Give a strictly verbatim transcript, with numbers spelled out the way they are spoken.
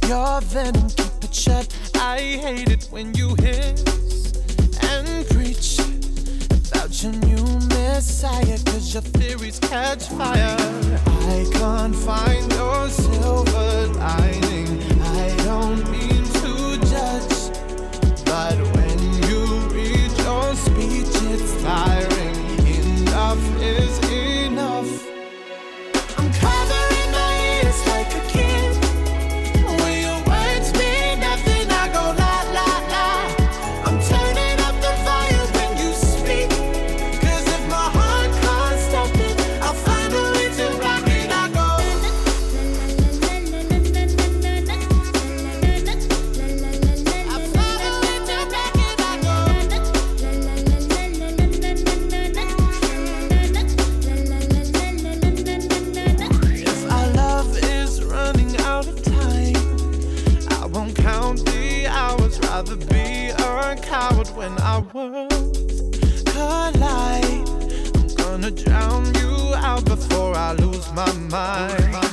Your venom, keep it shut. I hate it when you hiss and preach about your new messiah, cause your theories catch fire. I can't find your silver lining. I don't mean to judge, but when you read your speech, it's tiring. Enough is enough. I'm covering my ears like a kid. When your words mean nothing, I go la la la. I'm turning up the volume when you speak, cause if my heart can't stop it, I'll find a way to rock it. I go I'll find a way to rock it. I go If our love is running out of time, I won't count the hours. Rather be a coward when our worlds collide. I'm gonna drown you out before I lose my mind.